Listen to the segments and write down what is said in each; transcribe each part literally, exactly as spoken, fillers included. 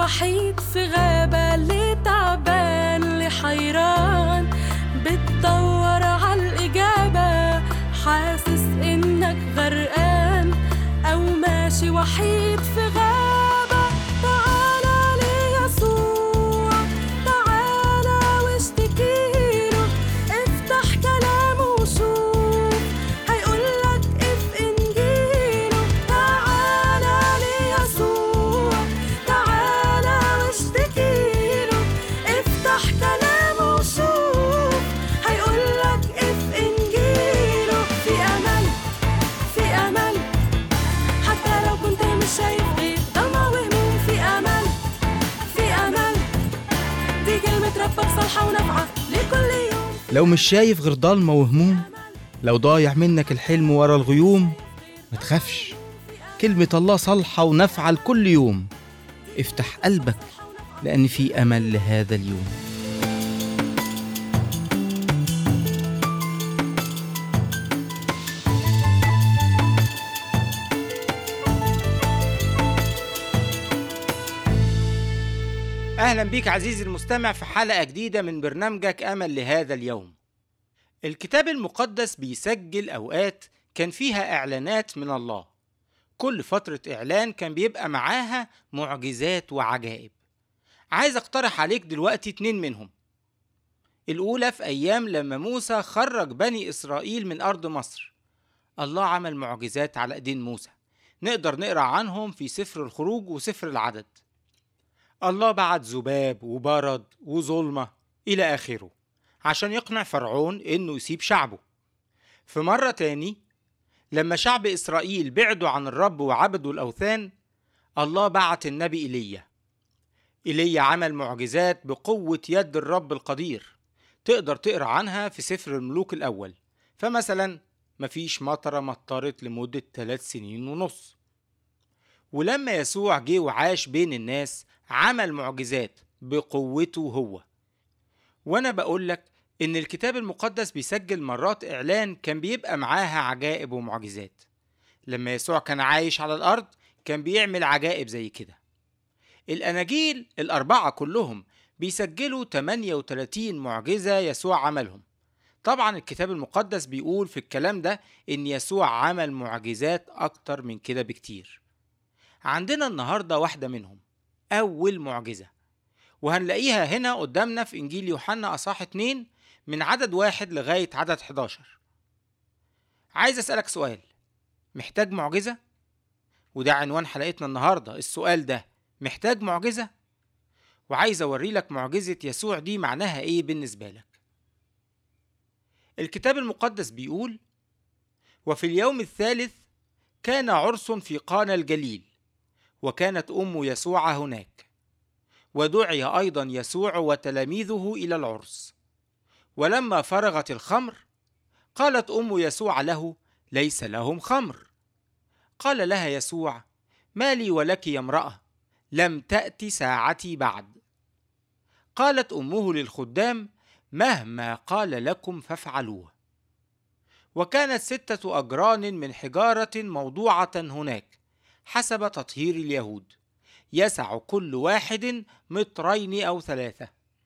وحيد في غابة، اللي تعبان اللي حيران بتدور عالإجابة، حاسس إنك غرقان أو ماشي وحيد في غابة. تعالى ليسوع، تعالى واشتكيله، افتح كلامه وشوف هيقولك اف إنجيله. تعالى ليسوع، تعالى واشتكيله، افتح كلامه وشوف هيقولك اف إنجيله. في أمل، في أمل، حتى لو كنت مش شايف غير ضلمة وهموم. في أمل، في أمل، دي كلمة ربك صالحة ونافعة لكل يوم. لو مش شايف غير ضلمة وهموم، لو ضايع منك الحلم ورا الغيوم، ما تخافش، كلمة الله صالحة ونافعة لكل يوم. افتح قلبك لأن في أمل لهذا اليوم. أهلا بيك عزيزي المستمع في حلقة جديدة من برنامجك أمل لهذا اليوم. الكتاب المقدس بيسجل أوقات كان فيها إعلانات من الله. كل فترة إعلان كان بيبقى معاها معجزات وعجائب. عايز أقترح عليك دلوقتي اتنين منهم. الأولى في أيام لما موسى خرج بني إسرائيل من أرض مصر. الله عمل معجزات على إيدين موسى، نقدر نقرأ عنهم في سفر الخروج وسفر العدد. الله بعت ذباب وبرد وظلمة إلى آخره عشان يقنع فرعون إنه يسيب شعبه. في مرة تاني لما شعب إسرائيل بعدوا عن الرب وعبدوا الأوثان، الله بعت النبي إيليا. إيليا عمل معجزات بقوة يد الرب القدير، تقدر تقرأ عنها في سفر الملوك الأول. فمثلا مفيش مطرة مطرت لمدة ثلاث سنين ونص. ولما يسوع جه وعاش بين الناس عمل معجزات بقوته هو. وانا بقولك ان الكتاب المقدس بيسجل مرات اعلان كان بيبقى معاها عجائب ومعجزات. لما يسوع كان عايش على الارض كان بيعمل عجائب زي كده. الاناجيل الاربعة كلهم بيسجلوا ثمانية وثلاثين معجزة يسوع عملهم. طبعا الكتاب المقدس بيقول في الكلام ده ان يسوع عمل معجزات اكتر من كده بكتير. عندنا النهاردة واحدة منهم، أول معجزة، وهنلاقيها هنا قدامنا في إنجيل يوحنا أصحاح اتنين من عدد واحد لغاية عدد حداشر. عايز أسألك سؤال، محتاج معجزة؟ وده عنوان حلقتنا النهاردة، السؤال ده محتاج معجزة؟ وعايز أوري لك معجزة يسوع دي معناها إيه بالنسبة لك. الكتاب المقدس بيقول: وفي اليوم الثالث كان عرس في قانا الجليل، وكانت أم يسوع هناك، ودعي أيضا يسوع وتلاميذه إلى العرس. ولما فرغت الخمر قالت أم يسوع له: ليس لهم خمر. قال لها يسوع: ما لي ولك يا امرأة، لم تأتي ساعتي بعد. قالت أمه للخدام: مهما قال لكم فافعلوه. وكانت ستة أجران من حجارة موضوعة هناك حسب تطهير اليهود، يسع كل واحد مترين أو ثلاثة.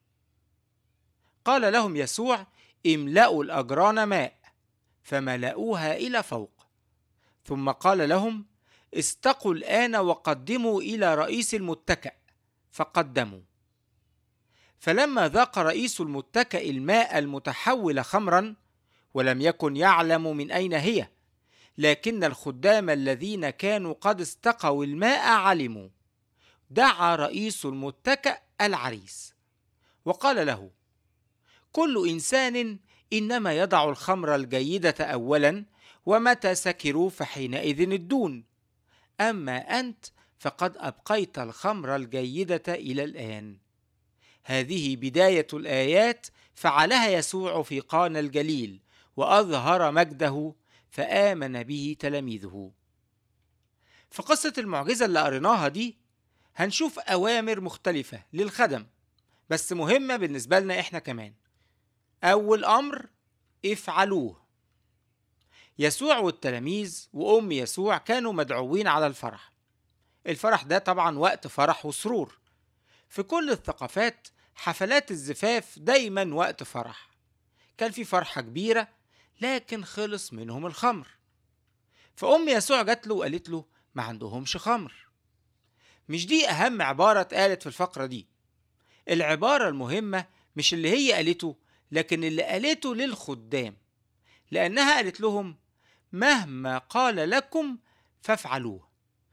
قال لهم يسوع: املأوا الأجران ماء، فملأوها إلى فوق. ثم قال لهم: استقوا الآن وقدموا إلى رئيس المتكأ. فقدموا. فلما ذاق رئيس المتكأ الماء المتحول خمرا، ولم يكن يعلم من أين هي، لكن الخدام الذين كانوا قد استقوا الماء علموا، دعا رئيس المتكأ العريس وقال له: كل إنسان إنما يضع الخمر الجيدة أولا، ومتى سكروا فحينئذ الدون، أما أنت فقد أبقيت الخمر الجيدة إلى الآن. هذه بداية الآيات فعلها يسوع في قانا الجليل، وأظهر مجده، فآمن به تلاميذه. في قصة المعجزة اللي قريناها دي هنشوف أوامر مختلفة للخدم، بس مهمة بالنسبة لنا إحنا كمان. أول أمر: افعلوه. يسوع والتلاميذ وأم يسوع كانوا مدعوين على الفرح. الفرح ده طبعا وقت فرح وسرور، في كل الثقافات حفلات الزفاف دايما وقت فرح. كان في فرحة كبيرة لكن خلص منهم الخمر، فأم يسوع جات له وقالت له ما عندهمش خمر. مش دي أهم عبارة اتقالت في الفقرة دي. العبارة المهمة مش اللي هي قالته، لكن اللي قالته للخدام، لأنها قالت لهم مهما قال لكم فافعلوه.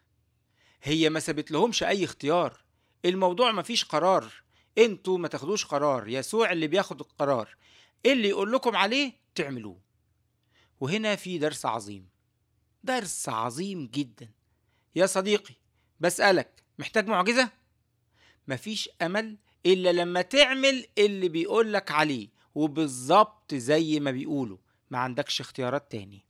هي ما سابت لهمش أي اختيار. الموضوع ما فيش قرار، انتوا ما تاخدوش قرار، يسوع اللي بياخد القرار. اللي يقول لكم عليه تعملوه. وهنا في درس عظيم، درس عظيم جدا. يا صديقي بسألك، محتاج معجزة؟ مفيش أمل إلا لما تعمل اللي بيقولك عليه وبالظبط زي ما بيقولوا، ما عندكش اختيارات تاني.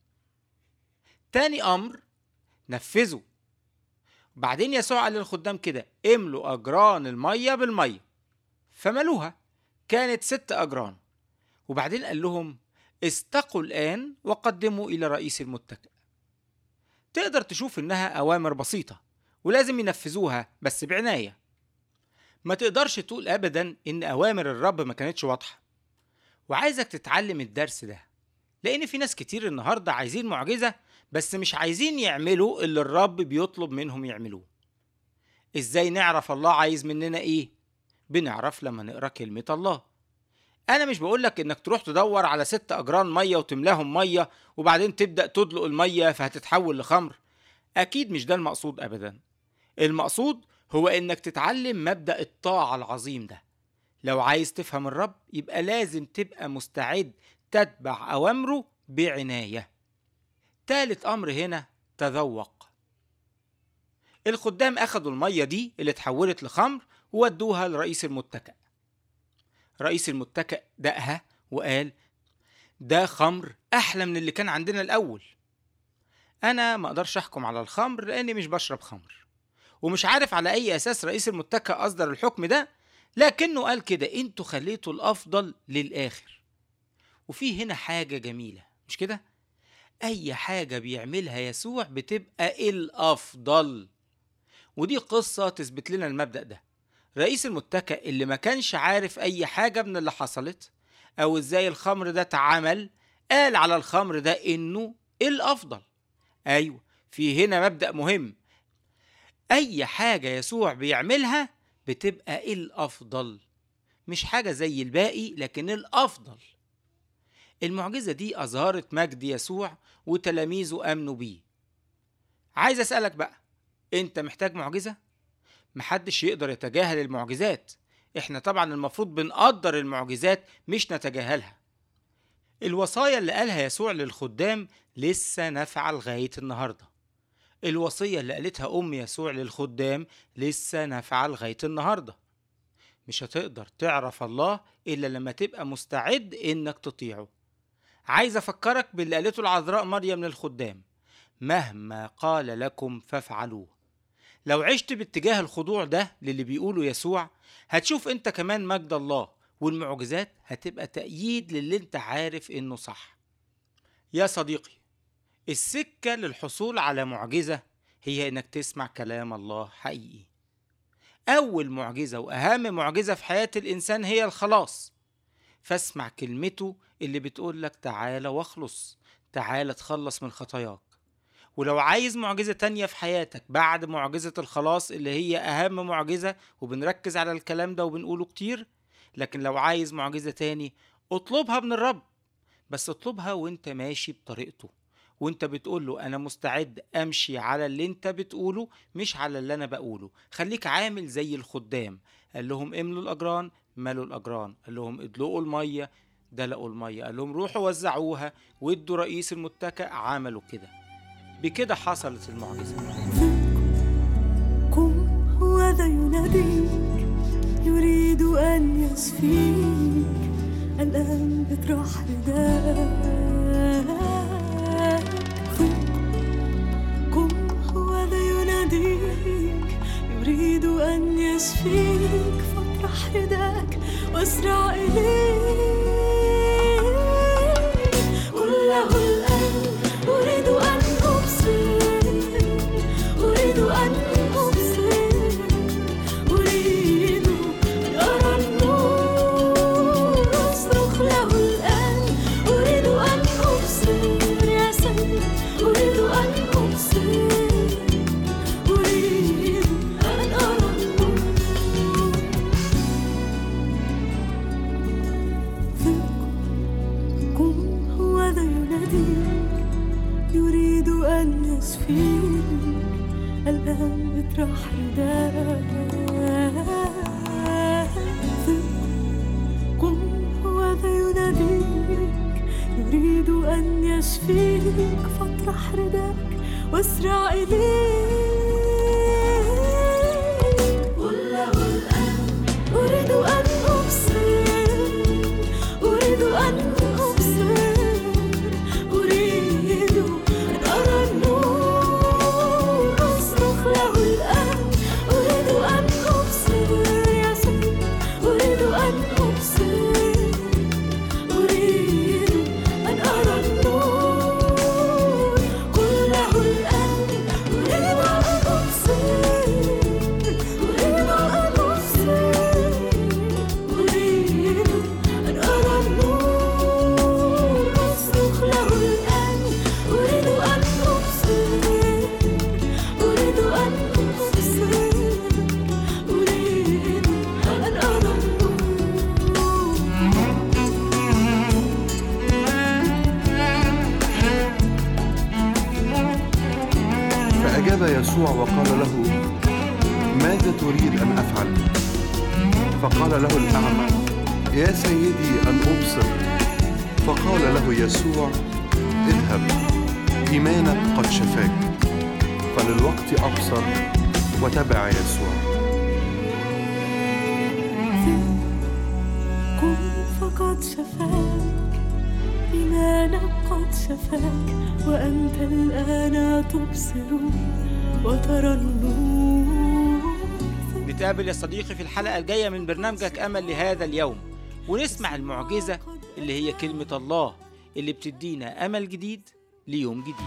تاني أمر، نفذوا. بعدين يسوع قال للخدام كده املوا أجران المية بالمية، فملوها، كانت ست أجران. وبعدين قال لهم استقوا الآن وقدموا إلى رئيس المتكئ. تقدر تشوف إنها أوامر بسيطة ولازم ينفذوها بس بعناية. ما تقدرش تقول أبدا إن أوامر الرب ما كانتش واضحة. وعايزك تتعلم الدرس ده، لأن في ناس كتير النهاردة عايزين معجزة بس مش عايزين يعملوا اللي الرب بيطلب منهم يعملوه. إزاي نعرف الله عايز مننا إيه؟ بنعرف لما نقرأ كلمة الله. أنا مش بقولك إنك تروح تدور على ست أجران مية وتملاهم مية وبعدين تبدأ تدلق المية فهتتحول لخمر. أكيد مش ده المقصود أبدا. المقصود هو إنك تتعلم مبدأ الطاعة العظيم ده. لو عايز تفهم الرب يبقى لازم تبقى مستعد تتبع أوامره بعناية. تالت أمر هنا، تذوق. الخدام أخدوا المية دي اللي اتحولت لخمر وودوها لرئيس المتكئ. رئيس المتكئ دقها وقال ده خمر أحلى من اللي كان عندنا الأول. أنا ما أقدرش أحكم على الخمر لأني مش بشرب خمر، ومش عارف على أي أساس رئيس المتكئ أصدر الحكم ده، لكنه قال كده انتوا خليتوا الأفضل للآخر. وفي هنا حاجة جميلة، مش كده؟ أي حاجة بيعملها يسوع بتبقى الأفضل. ودي قصة تثبت لنا المبدأ ده. رئيس المتكئ اللي ما كانش عارف أي حاجة من اللي حصلت أو إزاي الخمر ده اتعمل، قال على الخمر ده إنه الأفضل. أيوة، في هنا مبدأ مهم. أي حاجة يسوع بيعملها بتبقى الأفضل، مش حاجة زي الباقي لكن الأفضل. المعجزة دي أظهرت مجد يسوع وتلاميذه أمنوا بيه. عايز أسألك بقى، أنت محتاج معجزة؟ محدش يقدر يتجاهل المعجزات. إحنا طبعا المفروض بنقدر المعجزات مش نتجاهلها. الوصايا اللي قالها يسوع للخدام لسه نافعة لغاية النهاردة. الوصية اللي قالتها أم يسوع للخدام لسه نافعة لغاية النهاردة. مش هتقدر تعرف الله إلا لما تبقى مستعد إنك تطيعه. عايز أفكرك باللي قالته العذراء مريم للخدام، مهما قال لكم فافعلوه. لو عشت باتجاه الخضوع ده للي بيقوله يسوع هتشوف انت كمان مجد الله، والمعجزات هتبقى تأييد للي انت عارف انه صح. يا صديقي، السكة للحصول على معجزة هي انك تسمع كلام الله حقيقي. اول معجزة واهم معجزة في حياة الانسان هي الخلاص. فاسمع كلمته اللي بتقول لك تعالى واخلص، تعالى تخلص من خطاياك. ولو عايز معجزة تانية في حياتك بعد معجزة الخلاص اللي هي أهم معجزة، وبنركز على الكلام ده وبنقوله كتير، لكن لو عايز معجزة تاني اطلبها من الرب، بس اطلبها وانت ماشي بطريقته، وانت بتقوله أنا مستعد أمشي على اللي انت بتقوله مش على اللي أنا بقوله. خليك عامل زي الخدام، قال لهم املوا الأجران، ملوا الأجران. قال لهم ادلقوا المية، دلقوا المية. قال لهم روحوا وزعوها، وادوا رئيس المتكئ، عملوا كده. بكده حصلت المعجزة. قم هو ذا يناديك، يريد أن يشفيك، الآن بطرح رداءك. قم هو ذا يناديك، يريد أن يشفيك، فاطرح رداءك واسرع إليه. قل له الآن أريد أن أبصر، أريد أن أبصر، أريد أن يشفيك الآن اطرح رداءك. قم هو ذا يناديك يريد أن يشفيك فاطرح رداءك واسرع إليه. قل له الآن أريد أن أبصر أريد أن أبصر أريد أن أرى النور. أصرخ له الآن أريد أن أبصر يا سيد أريد أن أبصر أريد أن أرى النور. قل له الآن أريد أن أبصر أريد أن أبصر أريد أن أرى النور. أصرخ له الآن أريد أن أبصر أريد أن أبصر أريد أن أرى النور. فأجاب يسوع وقال له: ماذا تريد أن أفعل؟ فقال له الأعمى: يا سيدي أن أبصر. فقال له يسوع: اذهب، إيمانك قد شفاك. فللوقت أبصر وتبع يسوع. قم فقد شفاك إيمانك قد شفاك وأنت الآن تبصر وترى النور. نتقابل يا صديقي في الحلقة الجاية من برنامجك أمل لهذا اليوم، ونسمع المعجزة اللي هي كلمة الله اللي بتدينا أمل جديد ليوم جديد.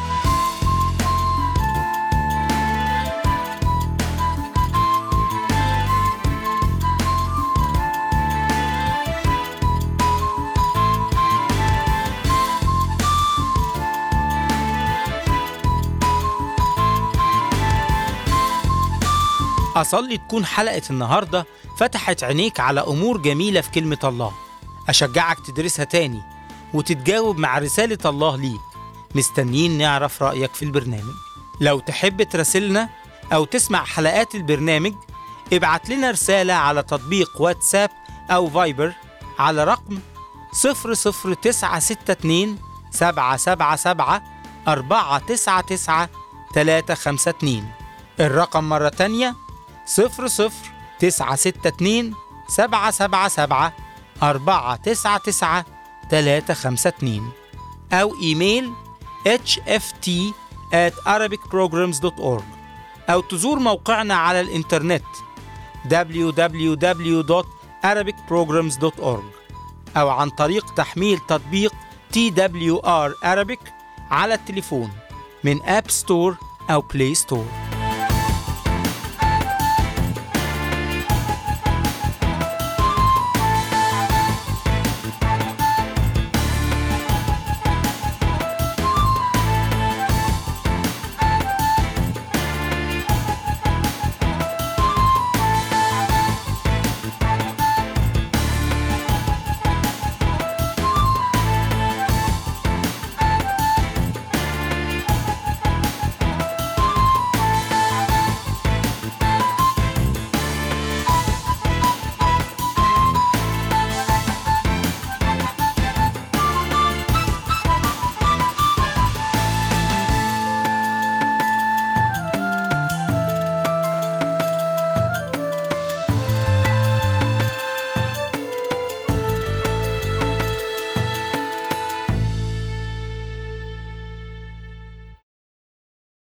أصلي تكون حلقة النهاردة فتحت عينيك على أمور جميلة في كلمة الله. أشجعك تدرسها تاني وتتجاوب مع رسالة الله ليك. مستنيين نعرف رأيك في البرنامج. لو تحب تراسلنا أو تسمع حلقات البرنامج ابعت لنا رسالة على تطبيق واتساب أو فايبر على رقم صفر صفر تسعة ستة اتنين سبعة سبعة سبعة أربعة تسعة تسعة تلاتة خمسة اتنين. الرقم مرة تانية صفر صفر تسعة ستة اتنين سبعة سبعة سبعة أربعة تسعة تسعة تلاتة خمسة اتنين، أو إيميل إتش إف تي آت أرابيك بروجرامز دوت أورج، أو تزور موقعنا على الإنترنت دبليو دبليو دبليو دوت أرابيك بروجرامز دوت أورج، أو عن طريق تحميل تطبيق تي دبليو آر Arabic على التليفون من آب ستور أو بلاي ستور.